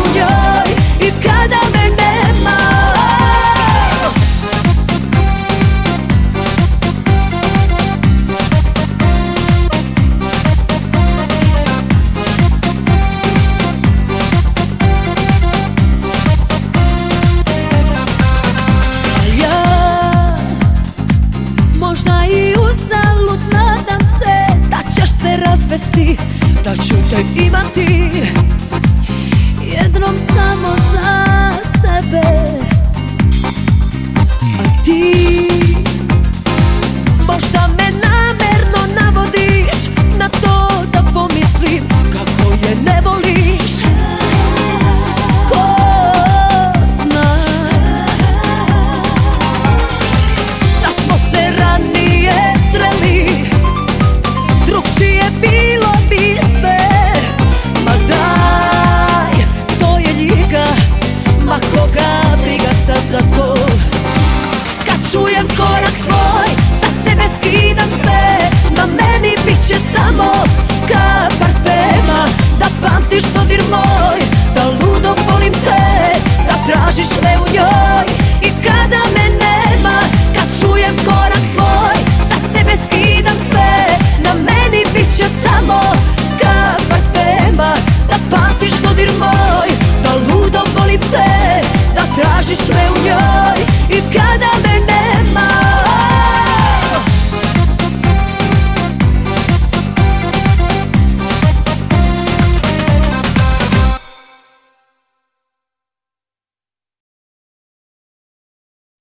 u njoj i kada me nema. Možda i uzalud nadam se da ćeš se razvesti, da ću te imati jednom samo za sebe. A ti možda me namerno navodiš na to da pomislim kako je ne voliš. Ko zna da smo se ranije sreli, drugčije bilo bi sve. Ma daj, to je ljiga, ma koga briga sad za to. Kad čujem korak tvoj, sa sebe skidam sve. Na meni bit će samo kap parfema. Da pamtiš dodir moj, da ludo volim te, da tražiš me u njoj i kada me nema. Kad čujem korak tvoj, sa sebe skidam sve. Na meni bit će samo kap parfema. Da pamtiš dodir moj, da ludo volim te, da tražiš me u njoj.